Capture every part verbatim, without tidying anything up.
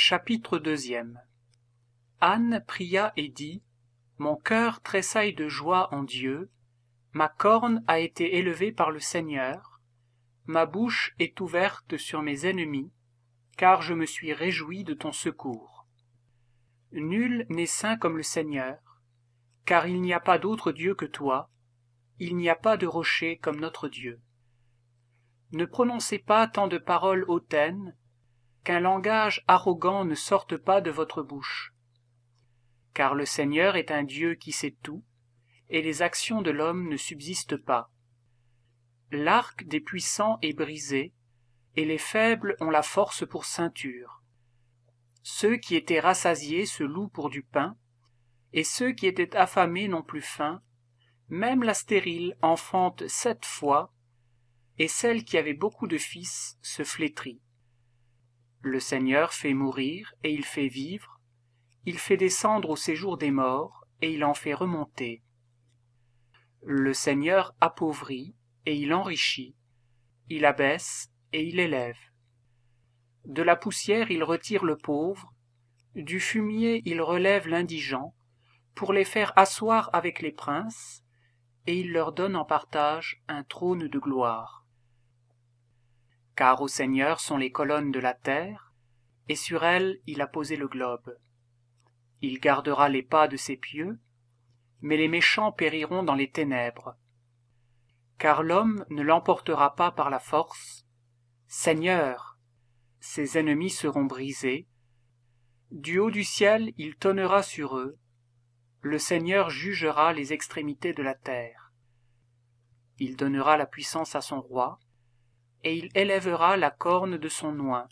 Chapitre deuxième. Anne pria et dit : Mon cœur tressaille de joie en Dieu, ma corne a été élevée par le Seigneur, ma bouche est ouverte sur mes ennemis, car je me suis réjoui de ton secours. Nul n'est saint comme le Seigneur, car il n'y a pas d'autre Dieu que toi, il n'y a pas de rocher comme notre Dieu. Ne prononcez pas tant de paroles hautaines, qu'un langage arrogant ne sorte pas de votre bouche. Car le Seigneur est un Dieu qui sait tout, et les actions de l'homme ne subsistent pas. L'arc des puissants est brisé, et les faibles ont la force pour ceinture. Ceux qui étaient rassasiés se louent pour du pain, et ceux qui étaient affamés n'ont plus faim. Même la stérile enfante sept fois, et celle qui avait beaucoup de fils se flétrit. Le Seigneur fait mourir et il fait vivre, il fait descendre au séjour des morts et il en fait remonter. Le Seigneur appauvrit et il enrichit, il abaisse et il élève. De la poussière il retire le pauvre, du fumier il relève l'indigent, pour les faire asseoir avec les princes, et il leur donne en partage un trône de gloire. Car au Seigneur sont les colonnes de la terre, et sur elles il a posé le globe. Il gardera les pas de ses pieux, mais les méchants périront dans les ténèbres. Car l'homme ne l'emportera pas par la force. Seigneur, ses ennemis seront brisés. Du haut du ciel il tonnera sur eux. Le Seigneur jugera les extrémités de la terre. Il donnera la puissance à son roi, et il élèvera la corne de son oint.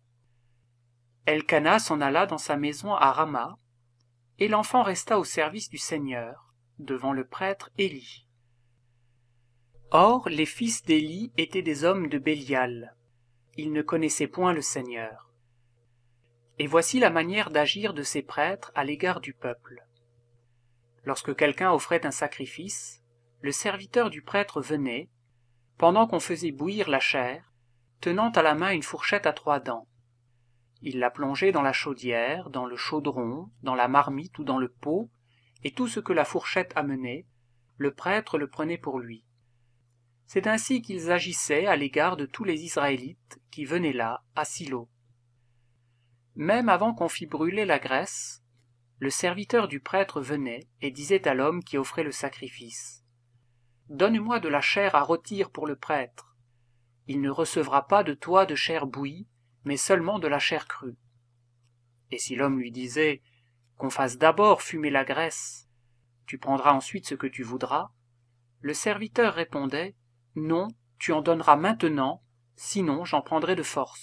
Elkana s'en alla dans sa maison à Rama, et l'enfant resta au service du Seigneur, devant le prêtre Élie. Or les fils d'Élie étaient des hommes de Bélial. Ils ne connaissaient point le Seigneur. Et voici la manière d'agir de ces prêtres à l'égard du peuple. Lorsque quelqu'un offrait un sacrifice, le serviteur du prêtre venait, pendant qu'on faisait bouillir la chair, tenant à la main une fourchette à trois dents. Il la plongeait dans la chaudière, dans le chaudron, dans la marmite ou dans le pot, et tout ce que la fourchette amenait, le prêtre le prenait pour lui. C'est ainsi qu'ils agissaient à l'égard de tous les Israélites qui venaient là, à Silo. Même avant qu'on fît brûler la graisse, le serviteur du prêtre venait et disait à l'homme qui offrait le sacrifice : « Donne-moi de la chair à rôtir pour le prêtre. Il ne recevra pas de toi de chair bouillie, mais seulement de la chair crue. » Et si l'homme lui disait : « Qu'on fasse d'abord fumer la graisse, tu prendras ensuite ce que tu voudras », le serviteur répondait : « Non, tu en donneras maintenant, sinon j'en prendrai de force. »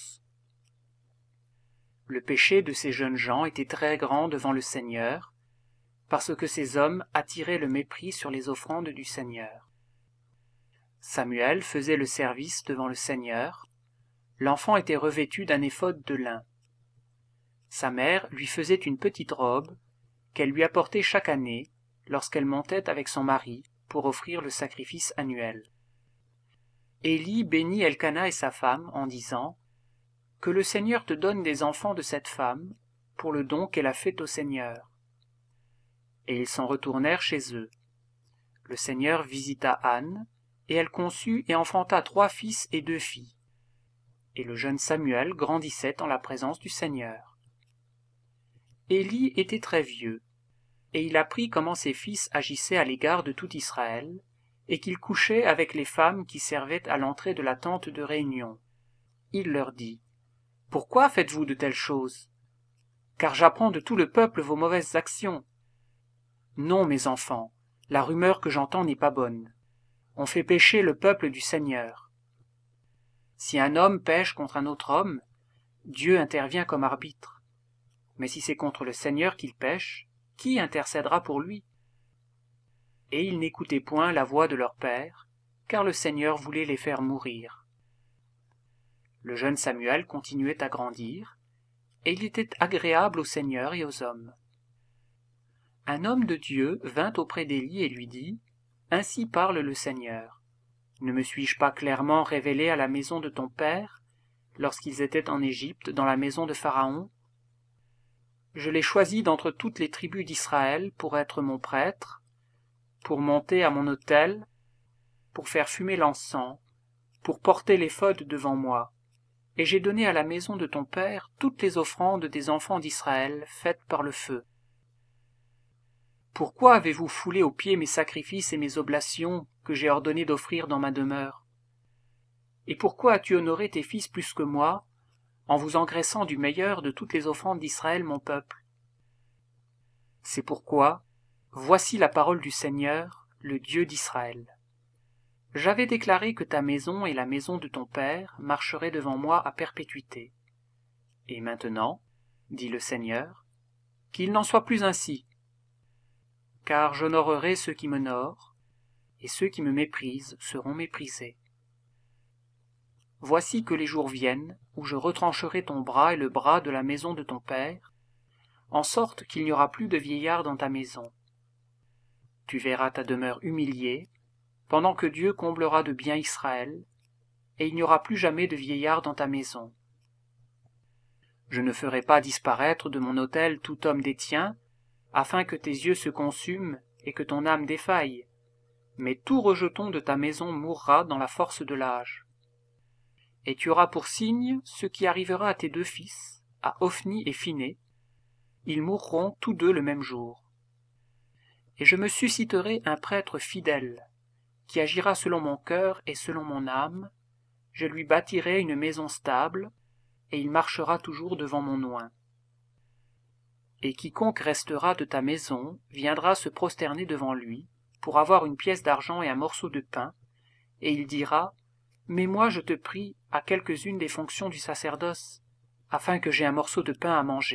Le péché de ces jeunes gens était très grand devant le Seigneur, parce que ces hommes attiraient le mépris sur les offrandes du Seigneur. Samuel faisait le service devant le Seigneur. L'enfant était revêtu d'un éphod de lin. Sa mère lui faisait une petite robe qu'elle lui apportait chaque année lorsqu'elle montait avec son mari pour offrir le sacrifice annuel. Élie bénit Elkana et sa femme en disant : « Que le Seigneur te donne des enfants de cette femme pour le don qu'elle a fait au Seigneur. » Et ils s'en retournèrent chez eux. Le Seigneur visita Anne, et elle conçut et enfanta trois fils et deux filles. Et le jeune Samuel grandissait en la présence du Seigneur. Élie était très vieux, et il apprit comment ses fils agissaient à l'égard de tout Israël, et qu'ils couchaient avec les femmes qui servaient à l'entrée de la tente de réunion. Il leur dit : « Pourquoi faites-vous de telles choses ? Car j'apprends de tout le peuple vos mauvaises actions. Non, mes enfants, la rumeur que j'entends n'est pas bonne. On fait pécher le peuple du Seigneur. Si un homme pêche contre un autre homme, Dieu intervient comme arbitre. Mais si c'est contre le Seigneur qu'il pêche, qui intercédera pour lui ? » Et ils n'écoutaient point la voix de leur père, car le Seigneur voulait les faire mourir. Le jeune Samuel continuait à grandir, et il était agréable au Seigneur et aux hommes. Un homme de Dieu vint auprès d'Élie et lui dit : « Ainsi parle le Seigneur. Ne me suis-je pas clairement révélé à la maison de ton père, lorsqu'ils étaient en Égypte, dans la maison de Pharaon ? Je l'ai choisi d'entre toutes les tribus d'Israël pour être mon prêtre, pour monter à mon autel, pour faire fumer l'encens, pour porter l'éphod devant moi. Et j'ai donné à la maison de ton père toutes les offrandes des enfants d'Israël faites par le feu. Pourquoi avez-vous foulé aux pieds mes sacrifices et mes oblations que j'ai ordonné d'offrir dans ma demeure? Et pourquoi as-tu honoré tes fils plus que moi, en vous engraissant du meilleur de toutes les offrandes d'Israël mon peuple? C'est pourquoi, voici la parole du Seigneur, le Dieu d'Israël. J'avais déclaré que ta maison et la maison de ton père marcheraient devant moi à perpétuité. Et maintenant, dit le Seigneur, qu'il n'en soit plus ainsi. Car j'honorerai ceux qui m'honorent, et ceux qui me méprisent seront méprisés. Voici que les jours viennent où je retrancherai ton bras et le bras de la maison de ton père, en sorte qu'il n'y aura plus de vieillard dans ta maison. Tu verras ta demeure humiliée, pendant que Dieu comblera de bien Israël, et il n'y aura plus jamais de vieillard dans ta maison. Je ne ferai pas disparaître de mon autel tout homme des tiens, afin que tes yeux se consument et que ton âme défaille, mais tout rejeton de ta maison mourra dans la force de l'âge. Et tu auras pour signe ce qui arrivera à tes deux fils, à Ophni et Phiné, ils mourront tous deux le même jour. Et je me susciterai un prêtre fidèle, qui agira selon mon cœur et selon mon âme, je lui bâtirai une maison stable, et il marchera toujours devant mon oint. Et quiconque restera de ta maison viendra se prosterner devant lui, pour avoir une pièce d'argent et un morceau de pain, et il dira, « Mais moi je te prie à quelques-unes des fonctions du sacerdoce, afin que j'aie un morceau de pain à manger. »